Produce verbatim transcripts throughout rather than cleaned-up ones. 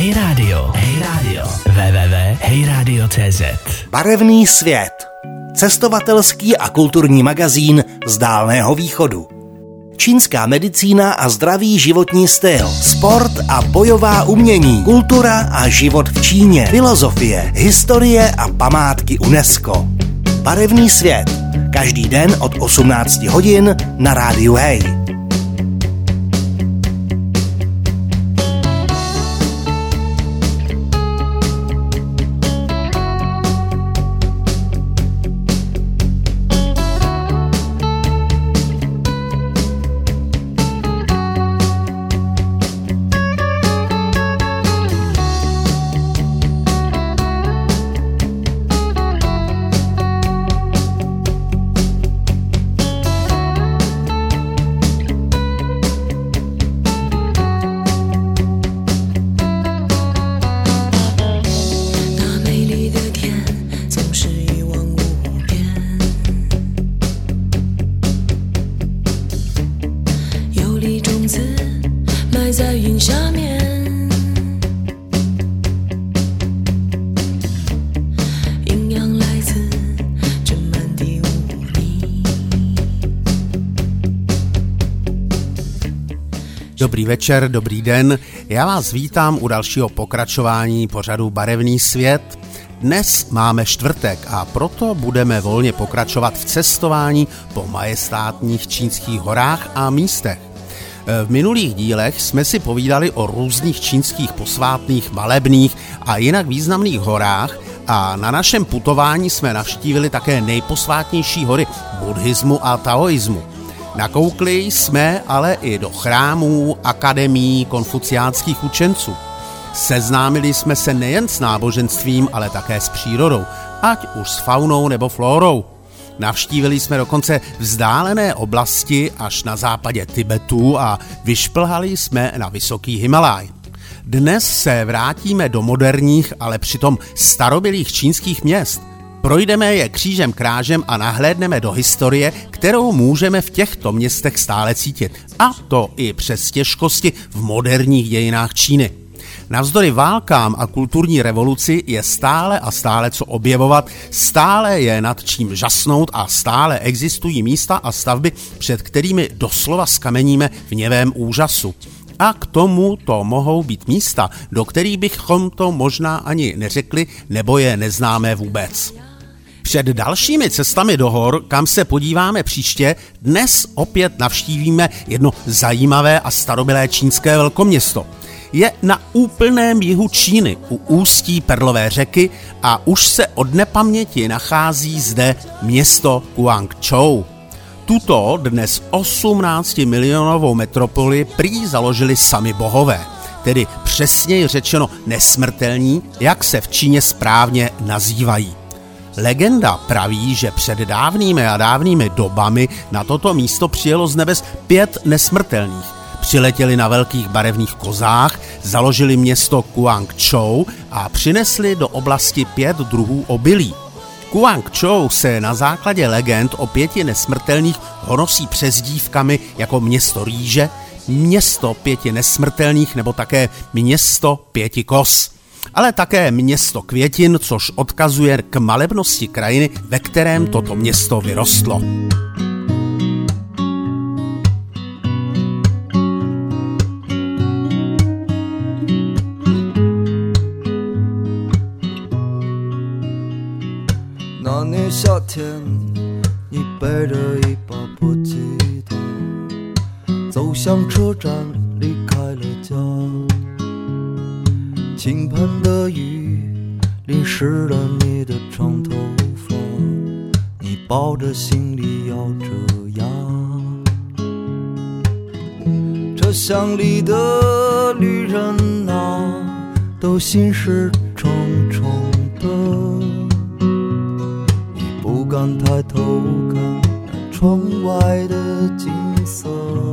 Hej Radio, Hej Radio, w w w tečka hej radio tečka cé zet. Barevný svět. Cestovatelský a kulturní magazín z Dálného východu. Čínská medicína a zdravý životní styl, sport a bojová umění, kultura a život v Číně, filozofie, historie a památky UNESCO. Barevný svět. Každý den od osmnácti hodin na rádiu Hej. Dobrý večer, dobrý den. Já vás vítám u dalšího pokračování pořadu Barevný svět. Dnes máme čtvrtek a proto budeme volně pokračovat v cestování po majestátních čínských horách a místech. V minulých dílech jsme si povídali o různých čínských posvátných, malebných a jinak významných horách a na našem putování jsme navštívili také nejposvátnější hory buddhismu a taoismu. Nakoukli jsme ale i do chrámů, akademií konfuciánských učenců. Seznámili jsme se nejen s náboženstvím, ale také s přírodou, ať už s faunou nebo flórou. Navštívili jsme dokonce vzdálené oblasti až na západě Tibetu a vyšplhali jsme na vysoký Himalaj. Dnes se vrátíme do moderních, ale přitom starobylých čínských měst. Projdeme je křížem krážem a nahlédneme do historie, kterou můžeme v těchto městech stále cítit. A to i přes těžkosti v moderních dějinách Číny. Navzdory válkám a kulturní revoluci je stále a stále co objevovat, stále je nad čím žasnout a stále existují místa a stavby, před kterými doslova skameníme v něvém úžasu. A k tomu to mohou být místa, do kterých bychom to možná ani neřekli, nebo je neznámé vůbec. Před dalšími cestami do hor, kam se podíváme příště, dnes opět navštívíme jedno zajímavé a starobylé čínské velkoměsto. Je na úplném jihu Číny, u ústí Perlové řeky a už se od nepaměti nachází zde město Guangzhou. Tuto dnes osmnáctimilionovou metropoli prý založili sami bohové, tedy přesněji řečeno nesmrtelní, jak se v Číně správně nazývají. Legenda praví, že před dávnými a dávnými dobami na toto místo přijelo z nebes pět nesmrtelných. Přiletěli na velkých barevných kozách, založili město Guangzhou a přinesli do oblasti pět druhů obilí. Guangzhou se na základě legend o pěti nesmrtelných honosí přezdívkami jako město rýže, město pěti nesmrtelných nebo také město pěti koz. Ale také město květin, což odkazuje k malebnosti krajiny, ve kterém toto město vyrostlo. Na年夏天，你背着一把破吉他，走向车站，离开了家。倾盆的雨淋湿了你的长头发，你抱着行李咬着牙。车厢里的旅人啊，都心事重重的，你不敢抬头看那窗外的景色。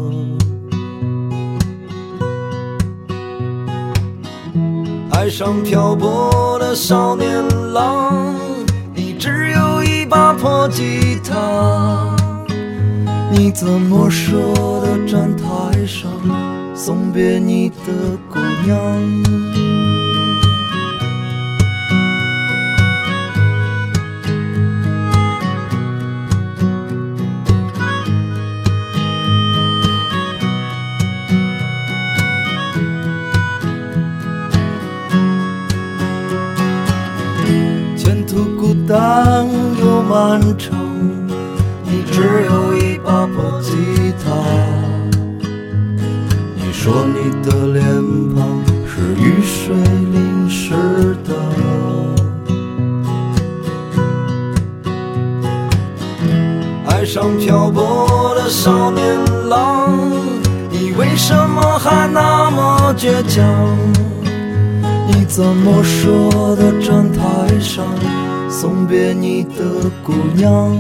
海上漂泊的少年郎，你只有一把破吉他，你怎么舍得站台上送别你的姑娘？ 漫长，你只有一把破吉他。你说你的脸庞是雨水淋湿的，爱上漂泊的少年郎，你为什么还那么倔强？你怎么舍得站台上送别你的姑娘？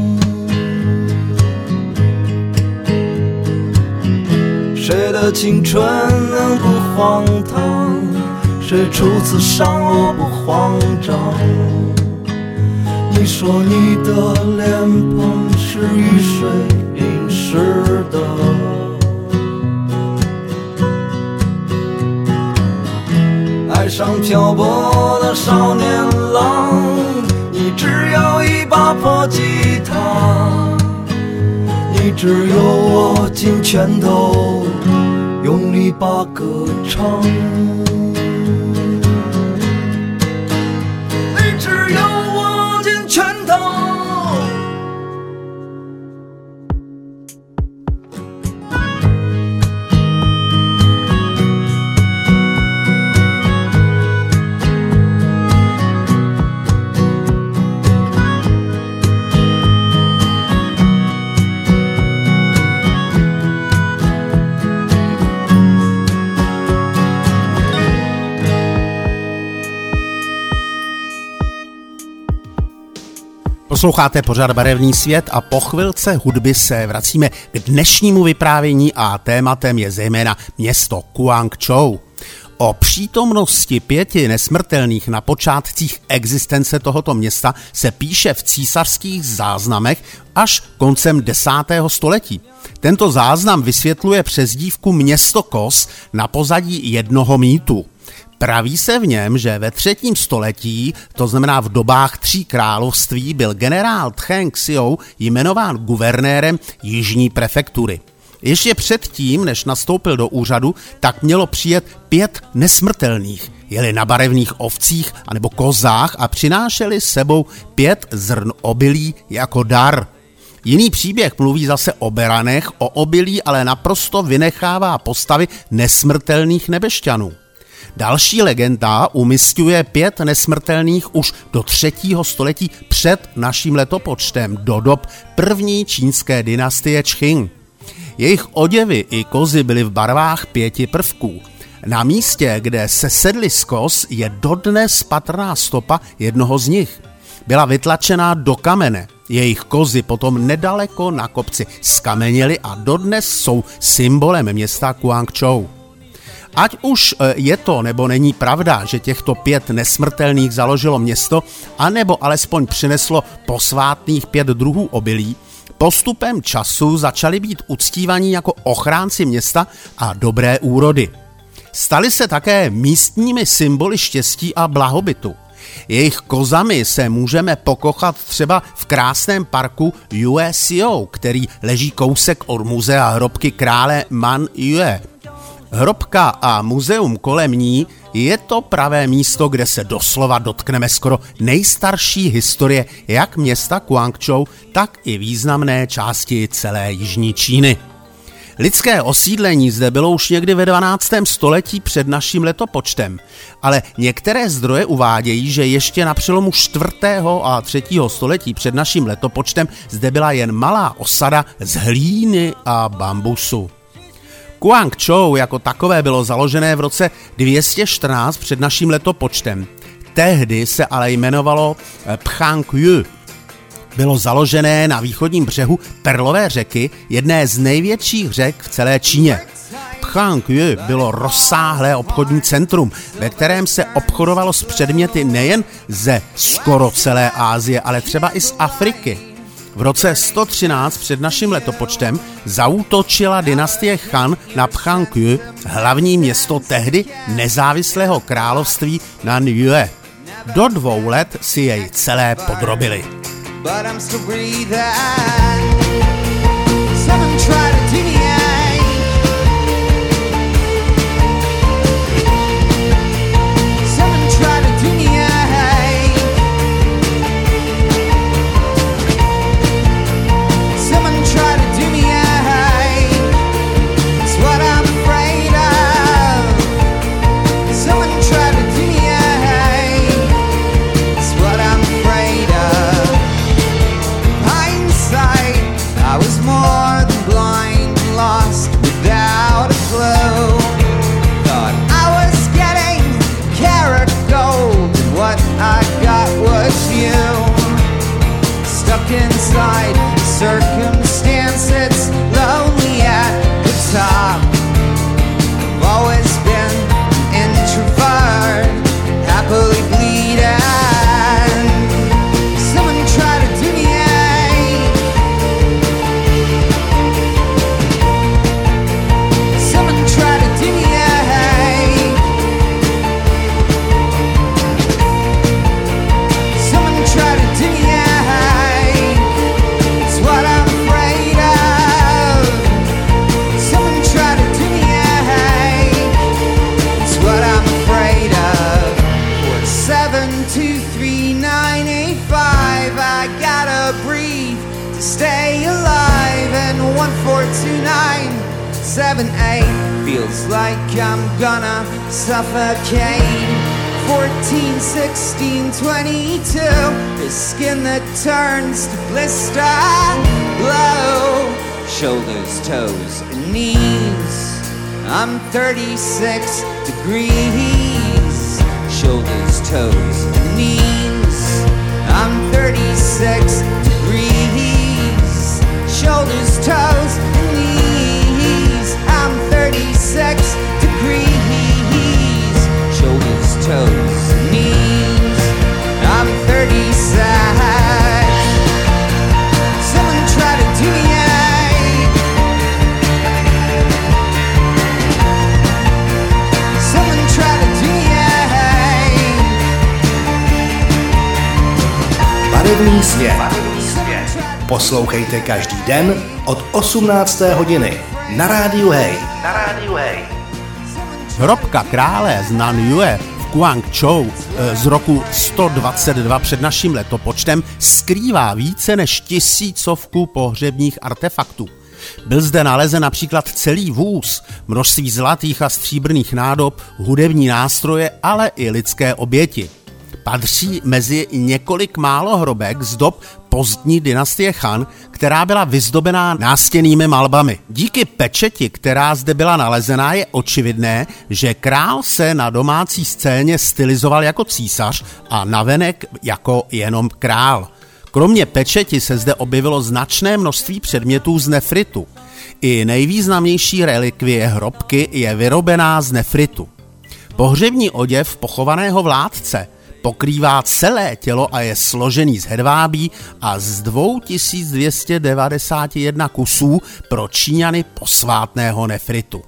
谁的青春能不荒唐？谁初次上路不慌张？你说你的脸庞是雨水淋湿的，爱上漂泊的少年郎，你只有一把破吉他，你只有握紧拳头，用力把歌唱。你只有握紧拳头。 Posloucháte pořad Barevný svět a po chvilce hudby se vracíme k dnešnímu vyprávění a tématem je zejména město Guangzhou. O přítomnosti pěti nesmrtelných na počátcích existence tohoto města se píše v císařských záznamech až koncem desátého století. Tento záznam vysvětluje přezdívku město Kos na pozadí jednoho mýtu. Praví se v něm, že ve třetím století, to znamená v dobách tří království, byl generál Tcheng Xiou jmenován guvernérem jižní prefektury. Ještě předtím, než nastoupil do úřadu, tak mělo přijet pět nesmrtelných. Jeli na barevných ovcích anebo kozách a přinášeli s sebou pět zrn obilí jako dar. Jiný příběh mluví zase o beranech, o obilí ale naprosto vynechává postavy nesmrtelných nebešťanů. Další legenda umísťuje pět nesmrtelných už do třetího století před naším letopočtem, do dob první čínské dynastie Čching. Jejich oděvy i kozy byly v barvách pěti prvků. Na místě, kde se sedli z koz, je dodnes patrná stopa jednoho z nich. Byla vytlačená do kamene. Jejich kozy potom nedaleko na kopci skameněly a dodnes jsou symbolem města Guangzhou. Ať už je to nebo není pravda, že těchto pět nesmrtelných založilo město, anebo alespoň přineslo posvátných pět druhů obilí, postupem času začali být uctívaní jako ochránci města a dobré úrody. Stali se také místními symboly štěstí a blahobytu. Jejich kozami se můžeme pokochat třeba v krásném parku Yue Xiu, který leží kousek od muzea hrobky krále Man Yue. Hrobka a muzeum kolem ní je to pravé místo, kde se doslova dotkneme skoro nejstarší historie jak města Guangzhou, tak i významné části celé jižní Číny. Lidské osídlení zde bylo už někdy ve dvanáctém století před naším letopočtem, ale některé zdroje uvádějí, že ještě na přelomu čtvrtého a třetího století před naším letopočtem zde byla jen malá osada z hlíny a bambusu. Guangzhou jako takové bylo založené v roce dvě stě čtrnáct před naším letopočtem. Tehdy se ale jmenovalo Pchangyu. Bylo založené na východním břehu Perlové řeky, jedné z největších řek v celé Číně. Pchangyu bylo rozsáhlé obchodní centrum, ve kterém se obchodovalo s předměty nejen ze skoro celé Asie, ale třeba i z Afriky. V roce sto třináct před naším letopočtem zaútočila dynastie Han na Pchangyu, hlavní město tehdy nezávislého království Nanyue. Do dvou let si jej celé podrobili. to stay alive. And one four two nine seven eight feels like I'm gonna suffocate. Fourteen, sixteen, twenty-two, the skin that turns to blister glow. Shoulders, toes, and knees, I'm thirty-six degrees. Shoulders, toes, and knees, I'm thirty-six degrees. Shoulders, toes, and knees, I'm thirty-six degrees. Shoulders, toes, and knees, I'm thirty-six. Someone try to deviate. Someone try to deviate. Barevný svět. Poslouchejte každý den od osmnácté hodiny na rádiu Hej. Na rádiu Hej. Hrobka krále z Nanyue v Guangzhou z roku sto dvacet dva před naším letopočtem skrývá více než tisícovku pohřebních artefaktů. Byl zde nalezen například celý vůz, množství zlatých a stříbrných nádob, hudební nástroje, ale i lidské oběti. Patří mezi několik málo hrobek z dob pozdní dynastie Han, která byla vyzdobená nástěnnými malbami. Díky pečeti, která zde byla nalezená, je očividné, že král se na domácí scéně stylizoval jako císař a navenek jako jenom král. Kromě pečeti se zde objevilo značné množství předmětů z nefritu. I nejvýznamnější relikvie hrobky je vyrobená z nefritu. Pohřební oděv pochovaného vládce pokrývá celé tělo a je složený z hedvábí a z dva tisíce dvě stě devadesát jedna kusů pro Číňany posvátného nefritu.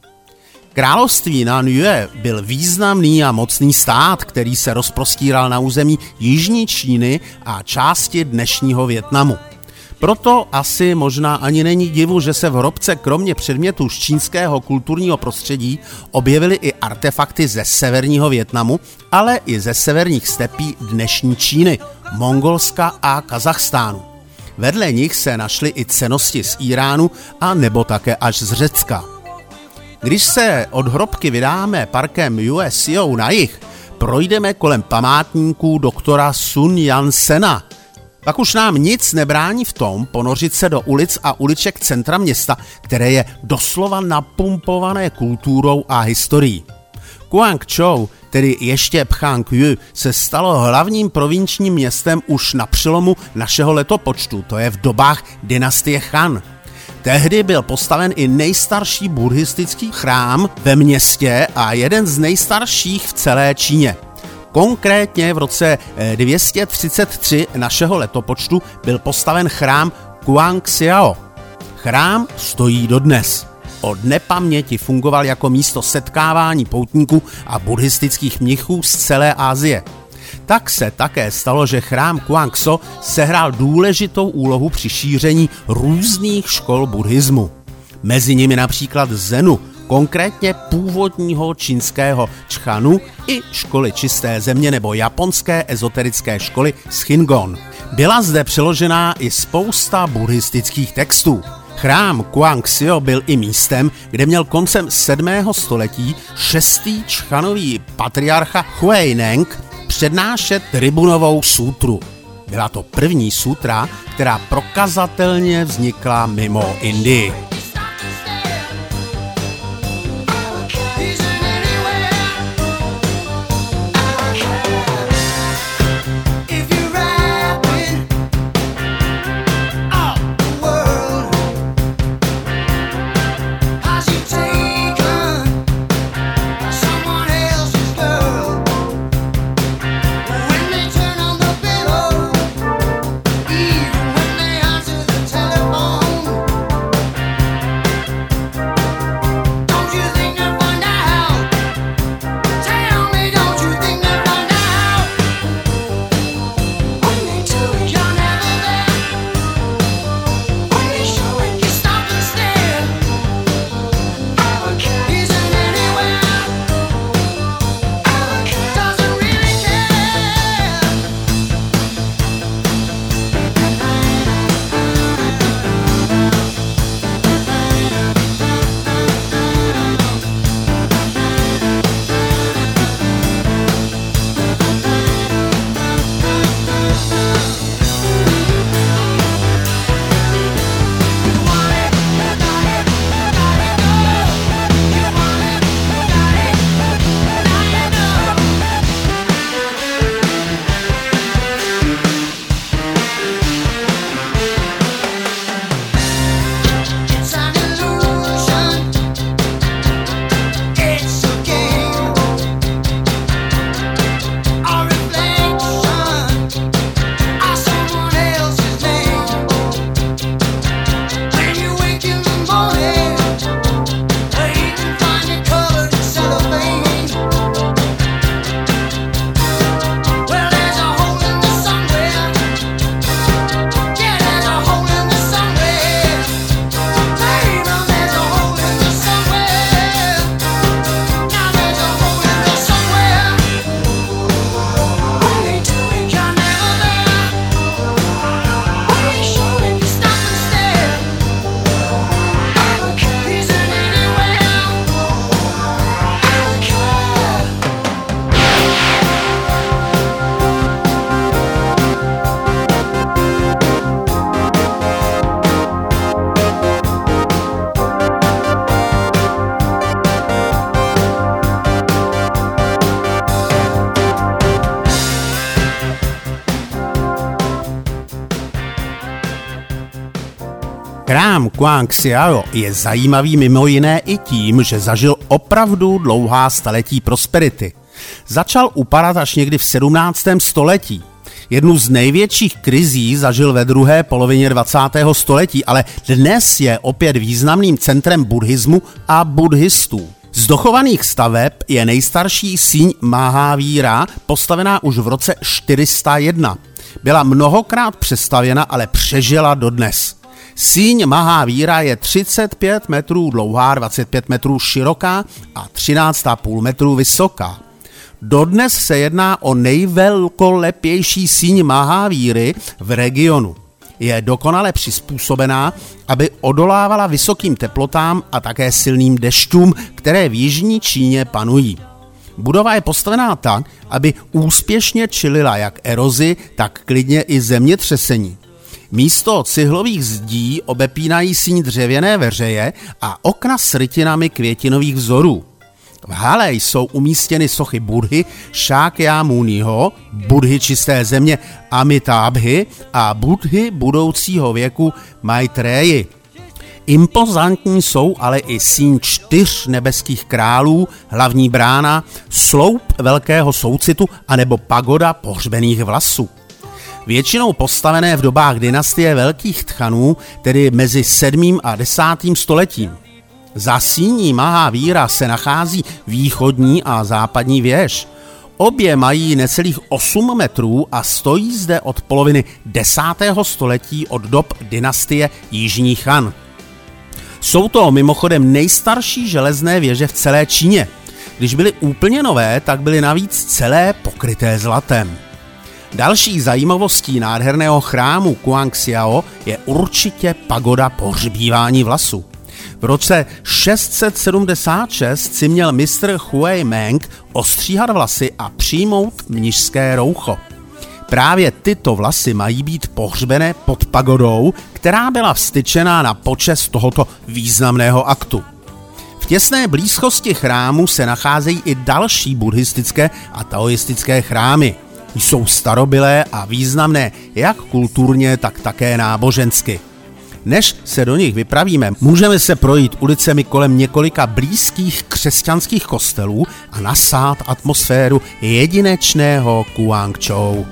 Království Nanyue byl významný a mocný stát, který se rozprostíral na území jižní Číny a části dnešního Vietnamu. Proto asi možná ani není divu, že se v hrobce kromě předmětů z čínského kulturního prostředí objevily i artefakty ze severního Vietnamu, ale i ze severních stepí dnešní Číny, Mongolska a Kazachstánu. Vedle nich se našly i cennosti z Íránu a nebo také až z Řecka. Když se od hrobky vydáme parkem U S O na jih, projdeme kolem památníků doktora Sun Yat-sena. Pak už nám nic nebrání v tom ponořit se do ulic a uliček centra města, které je doslova napumpované kulturou a historií. Guangzhou, tedy ještě Pchang-ju, se stalo hlavním provinčním městem už na přelomu našeho letopočtu, to je v dobách dynastie Han. Tehdy byl postaven i nejstarší buddhistický chrám ve městě a jeden z nejstarších v celé Číně. Konkrétně v roce dvě stě třicet tři našeho letopočtu byl postaven chrám Guangxiao. Chrám stojí dodnes. Od nepaměti fungoval jako místo setkávání poutníků a buddhistických mnichů z celé Asie. Tak se také stalo, že chrám Guangzhou sehrál důležitou úlohu při šíření různých škol buddhismu. Mezi nimi například Zenu, konkrétně původního čínského Čchanu i školy čisté země nebo japonské ezoterické školy Shingon. Byla zde přeložená i spousta buddhistických textů. Chrám Guangxiao byl i místem, kde měl koncem sedmého století šestý čchanový patriarcha Huineng přednášet tribunovou sutru. Byla to první sutra, která prokazatelně vznikla mimo Indii. Chrám Kuang Xiao je zajímavý mimo jiné i tím, že zažil opravdu dlouhá staletí prosperity. Začal upadat až někdy v sedmnáctém století. Jednu z největších krizí zažil ve druhé polovině dvacátého století, ale dnes je opět významným centrem buddhismu a buddhistů. Z dochovaných staveb je nejstarší síň Mahavíra, postavená už v roce čtyři sta jedna. Byla mnohokrát přestavěna, ale přežila dodnes. Síň Mahavíra je třicet pět metrů dlouhá, dvacet pět metrů široká a třináct celá pět metrů vysoká. Dodnes se jedná o nejvelkolepější síň Mahavíry v regionu. Je dokonale přizpůsobená, aby odolávala vysokým teplotám a také silným dešťům, které v jižní Číně panují. Budova je postavená tak, aby úspěšně čelila jak erozi, tak klidně i zemětřesení. Místo cihlových zdí obepínají síň dřevěné veřeje a okna s rytinami květinových vzorů. V hale jsou umístěny sochy Buddhy Šákyamuniho, Buddhy čisté země Amitábhy a Buddhy budoucího věku Maitreyi. Impozantní jsou ale i síň čtyř nebeských králů, hlavní brána, sloup velkého soucitu anebo pagoda pohřbených vlasů. Většinou postavené v dobách dynastie velkých Tchanů, tedy mezi sedmým a desátým stoletím. Za síní Mahavíra se nachází východní a západní věž. Obě mají necelých osm metrů a stojí zde od poloviny desátého století od dob dynastie Jižní Chan. Jsou to mimochodem nejstarší železné věže v celé Číně. Když byly úplně nové, tak byly navíc celé pokryté zlatem. Další zajímavostí nádherného chrámu Kuang Xiao je určitě pagoda pohřbívání vlasů. V roce šest set sedmdesát šest si měl mistr Huey Meng ostříhat vlasy a přijmout mnišské roucho. Právě tyto vlasy mají být pohřbené pod pagodou, která byla vstyčená na počest tohoto významného aktu. V těsné blízkosti chrámu se nacházejí i další buddhistické a taoistické chrámy. Jsou starobylé a významné jak kulturně, tak také nábožensky. Než se do nich vypravíme, můžeme se projít ulicemi kolem několika blízkých křesťanských kostelů a nasát atmosféru jedinečného Guangzhou.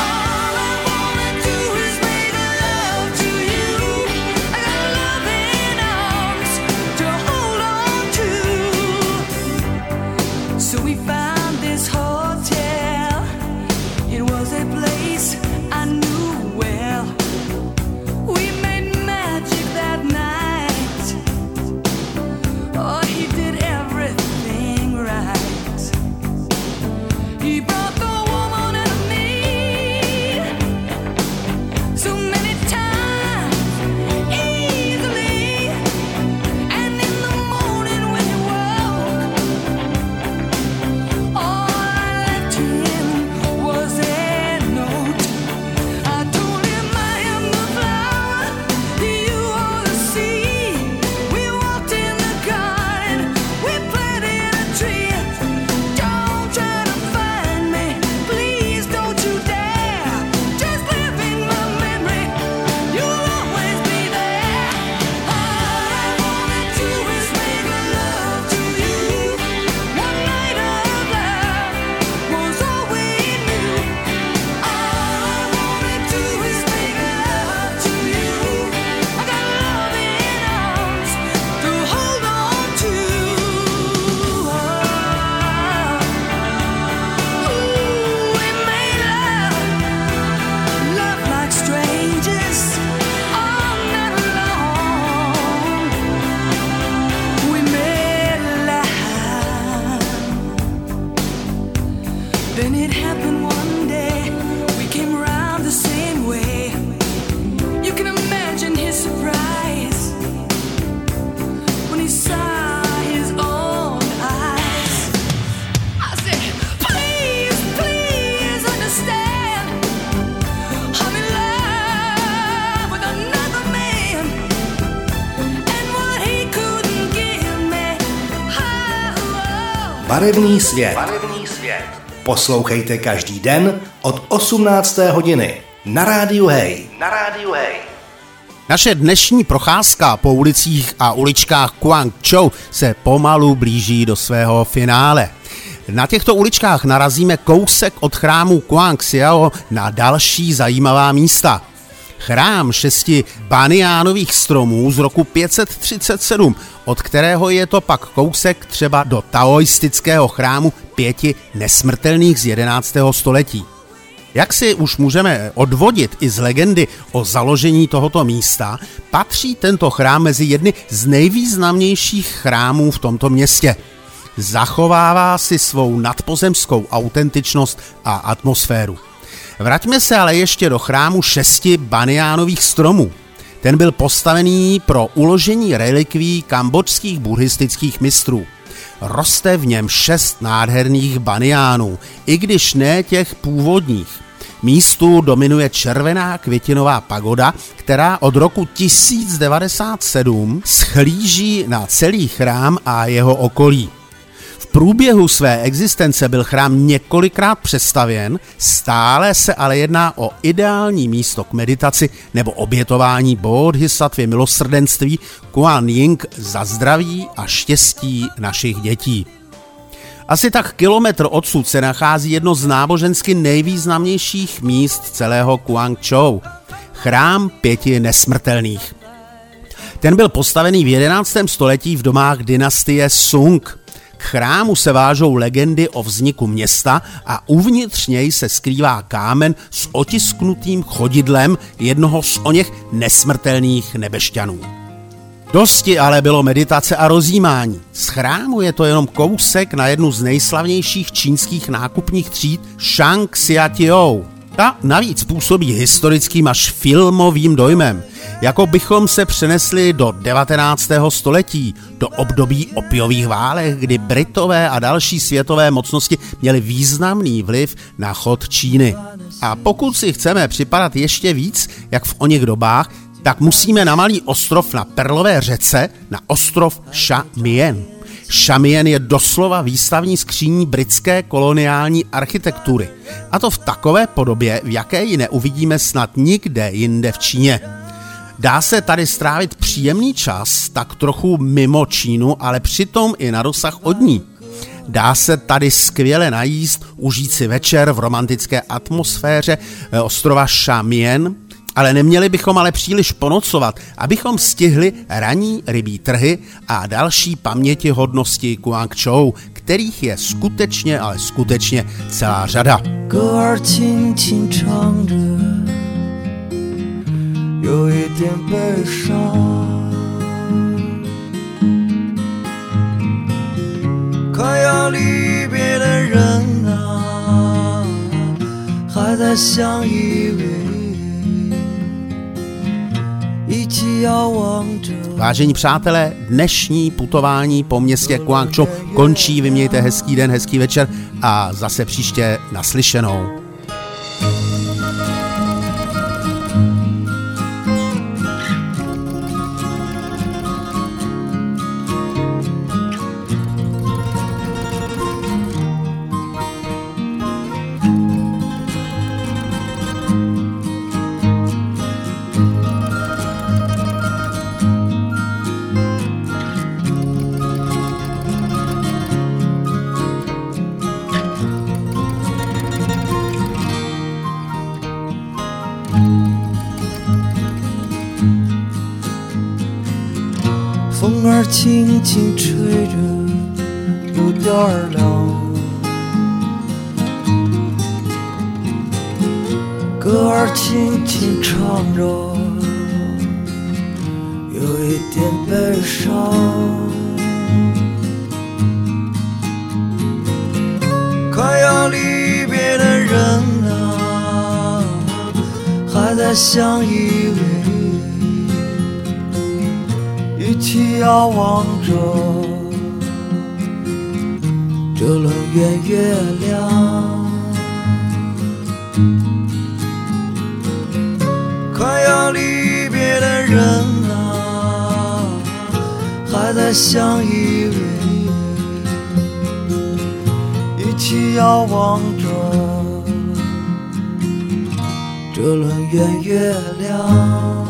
Love Barevný svět. Barevný svět. Poslouchejte každý den od osmnácté hodiny na rádiu Hej. Na rádiu Hej. Naše dnešní procházka po ulicích a uličkách Guangzhou se pomalu blíží do svého finále. Na těchto uličkách narazíme kousek od chrámu Guangxiao na další zajímavá místa. Chrám šesti baniánových stromů z roku pět set třicet sedm, od kterého je to pak kousek třeba do taoistického chrámu pěti nesmrtelných z jedenáctého století. Jak si už můžeme odvodit i z legendy o založení tohoto místa, patří tento chrám mezi jedny z nejvýznamnějších chrámů v tomto městě. Zachovává si svou nadpozemskou autentičnost a atmosféru. Vraťme se ale ještě do chrámu šesti baniánových stromů. Ten byl postavený pro uložení relikví kambodžských buddhistických mistrů. Roste v něm šest nádherných baniánů, i když ne těch původních. Místu dominuje červená květinová pagoda, která od roku tisíc devadesát sedm schlíží na celý chrám a jeho okolí. V průběhu své existence byl chrám několikrát přestavěn, stále se ale jedná o ideální místo k meditaci nebo obětování bodhisattvy milosrdenství Kuan Yin za zdraví a štěstí našich dětí. Asi tak kilometr odsud se nachází jedno z nábožensky nejvýznamnějších míst celého Guangzhou – chrám pěti nesmrtelných. Ten byl postavený v jedenáctém století v dobách dynastie Sung. K chrámu se vážou legendy o vzniku města a uvnitř něj se skrývá kámen s otisknutým chodidlem jednoho z oněch nesmrtelných nebešťanů. Dosti ale bylo meditace a rozjímání. Z chrámu je to jenom kousek na jednu z nejslavnějších čínských nákupních tříd Shangxiajiao. Ta navíc působí historickým až filmovým dojmem, jako bychom se přenesli do devatenáctého století, do období opiových válek, kdy Britové a další světové mocnosti měli významný vliv na chod Číny. A pokud si chceme připadat ještě víc, jak v oněch dobách, tak musíme na malý ostrov na Perlové řece, na ostrov Shamien. Shamien je doslova výstavní skříní britské koloniální architektury. A to v takové podobě, v jaké ji neuvidíme snad nikde jinde v Číně. Dá se tady strávit příjemný čas, tak trochu mimo Čínu, ale přitom i na dosah od ní. Dá se tady skvěle najíst, užít si večer v romantické atmosféře ostrova Shamien, ale neměli bychom ale příliš ponocovat, abychom stihli ranní rybí trhy a další pamětihodnosti Guangzhou, kterých je skutečně, ale skutečně celá řada. Vážení přátelé, dnešní putování po městě Guangzhou končí. Vy mějte hezký den, hezký večer a zase příště naslyšenou. 儿轻轻吹着，有点儿凉。歌儿轻轻唱着，有一点悲伤。快要离别的人啊，还在相依偎。一起遥望着这轮圆月亮，快要离别的人啊，还在相依偎。 起遥望着这轮圆月亮。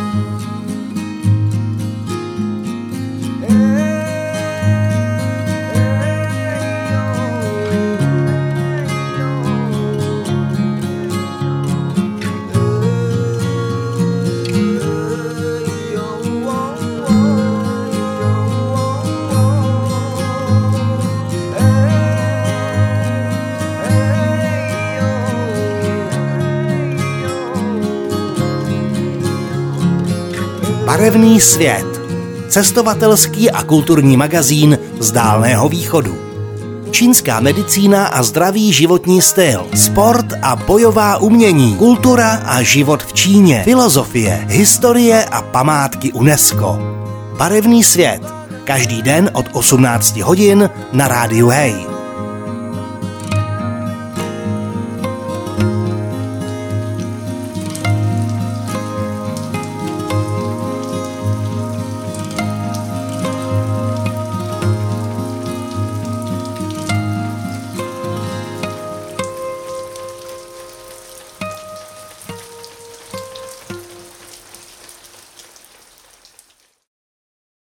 Barevný svět. Cestovatelský a kulturní magazín z Dálného východu. Čínská medicína a zdravý životní styl, sport a bojová umění, kultura a život v Číně, filozofie, historie a památky UNESCO. Barevný svět. Každý den od osmnácti hodin na rádiu Hej.